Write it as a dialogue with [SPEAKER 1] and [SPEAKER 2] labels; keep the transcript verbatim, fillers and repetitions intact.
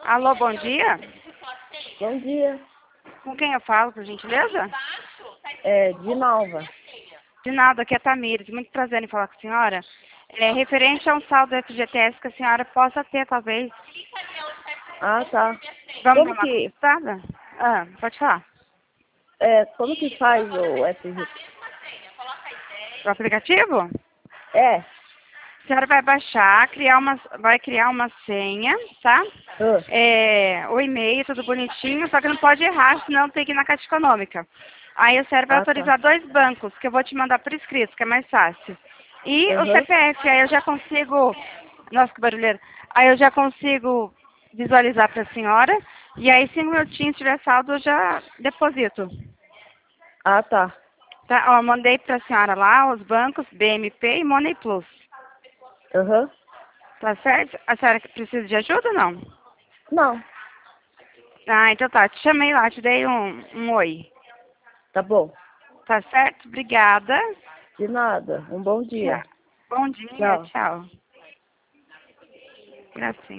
[SPEAKER 1] Alô, bom dia.
[SPEAKER 2] Bom dia.
[SPEAKER 1] Com quem eu falo, por gentileza?
[SPEAKER 2] É, de Nova.
[SPEAKER 1] De nada, aqui é a Tamires. Muito prazer em falar com a senhora. É referente a um saldo F G T S que a senhora possa ter, talvez.
[SPEAKER 2] Ah, tá.
[SPEAKER 1] Vamos dar
[SPEAKER 2] Como
[SPEAKER 1] uma
[SPEAKER 2] que,
[SPEAKER 1] consultada? Ah, pode falar.
[SPEAKER 2] é, como que faz o F G?
[SPEAKER 1] O aplicativo?
[SPEAKER 2] É.
[SPEAKER 1] A senhora vai baixar, criar uma, vai criar uma senha, tá?
[SPEAKER 2] Ah,
[SPEAKER 1] É, o e-mail, tudo bonitinho, só que não pode errar, senão tem que ir na Caixa Econômica. Aí o senhora vai
[SPEAKER 2] ah, tá.
[SPEAKER 1] autorizar dois bancos, que eu vou te mandar por escrito, que é mais fácil. E o
[SPEAKER 2] Aham.
[SPEAKER 1] C P F, aí eu já consigo... Nossa, que barulheiro. Aí eu já consigo visualizar para a senhora, e aí cinco minutinhos, se tiver saldo, eu já deposito.
[SPEAKER 2] Ah, tá.
[SPEAKER 1] Tá? Ó, mandei para a senhora lá os bancos B M P e Money Plus.
[SPEAKER 2] Aham.
[SPEAKER 1] Tá certo? A senhora precisa de ajuda ou não?
[SPEAKER 2] Não,
[SPEAKER 1] Ah, então tá. Te chamei lá, te dei um, um oi.
[SPEAKER 2] tá bom.
[SPEAKER 1] Tá certo? Obrigada.
[SPEAKER 2] De nada. Um bom
[SPEAKER 1] Tchau.
[SPEAKER 2] dia.
[SPEAKER 1] Bom dia.
[SPEAKER 2] Tchau.
[SPEAKER 1] Tchau. Gracinha.